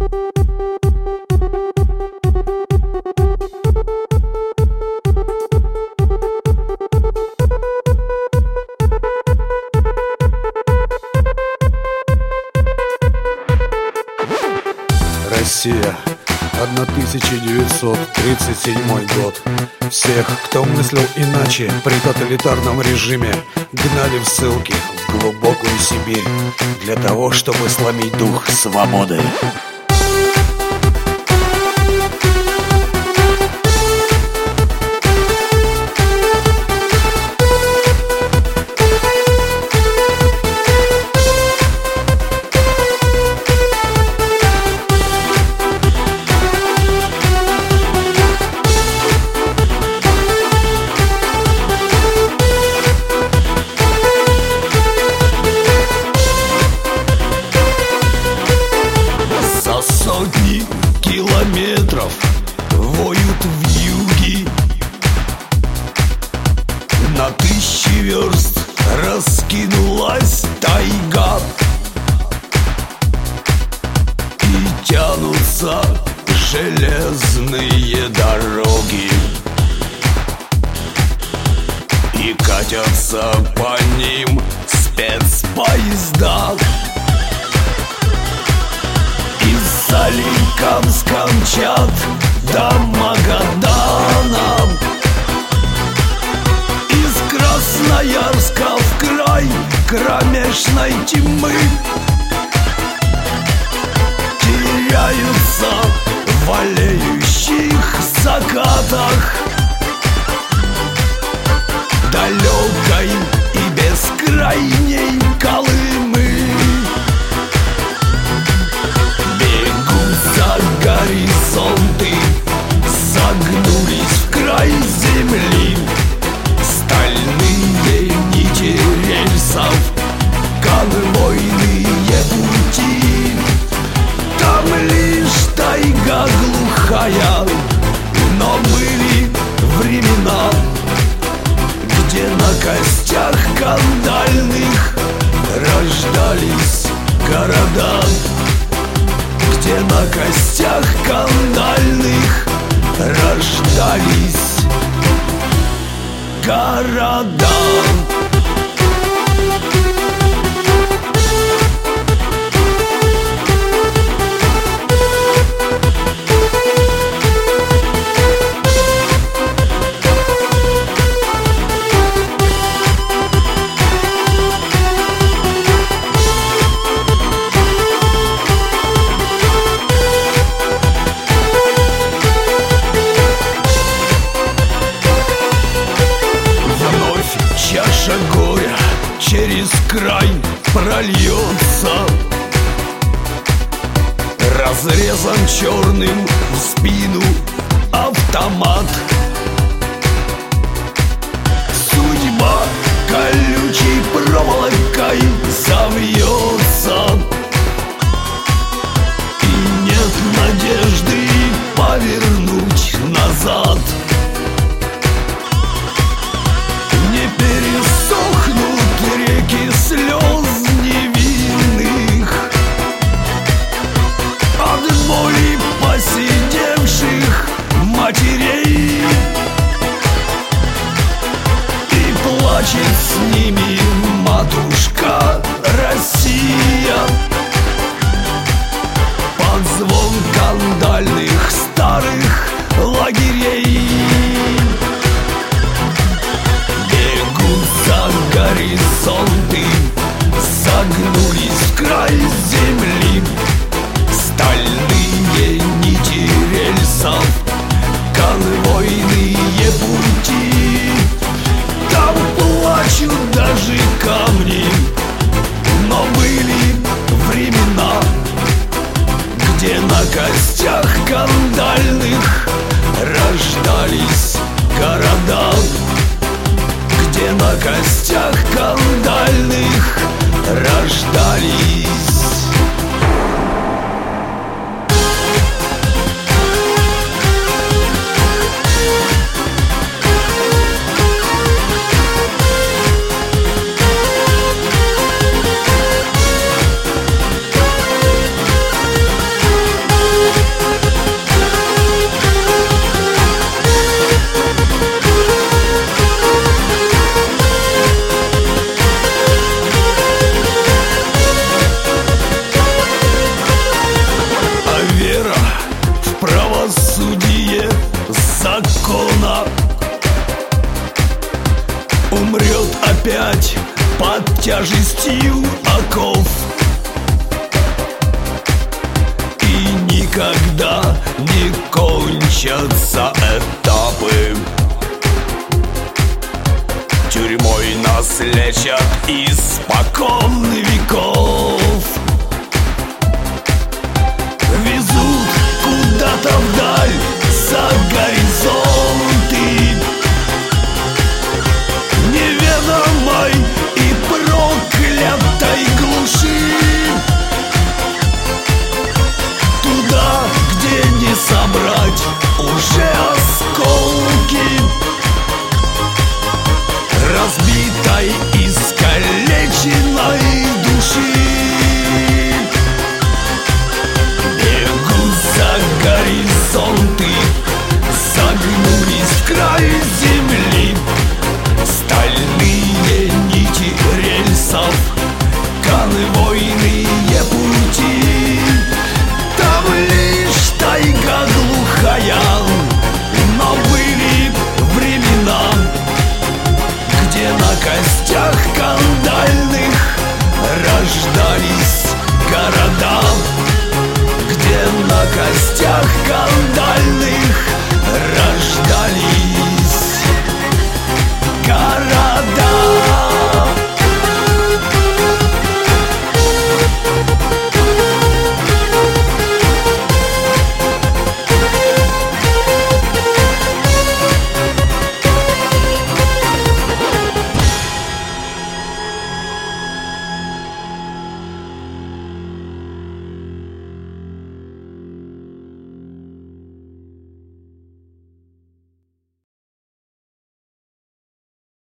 Россия, 1937 год. Всех, кто мыслил иначе при тоталитарном режиме, гнали в ссылки в глубокую Сибирь для того, чтобы сломить дух свободы. Сотни километров воют вьюги, на тысячи верст раскинулась тайга, и тянутся железные дороги, и катятся по ним спецпоезда. Соликамска мчат до Магадана, из Красноярска в край кромешной тьмы теряются в олеющих закатах далекой и бескрайней Колымы. Горизонты согнулись в край земли, стальные нити рельсов, конвойные пути. Там лишь тайга глухая, но были времена, где на костях кандальных рождались города, где на костях кандальных рождались города. Чаша горя через край прольется, разрезан черным в спину автомат. Судьба колючей проволокой завьется, и нет надежды повернуть назад. Пересохнут реки слез невинных от боли посидевших матерей, и плачет с ними матушка Россия под звон кандальных старых лагерей. Горизонты согнулись в край земли, стальные нити рельсов, конвойные пути. Там плачут даже камни, но были времена, где на костях кандальных рождались города, где на костях кандальных рождались. кончатся этапы. Тюрьмой нас лечат испокон веков.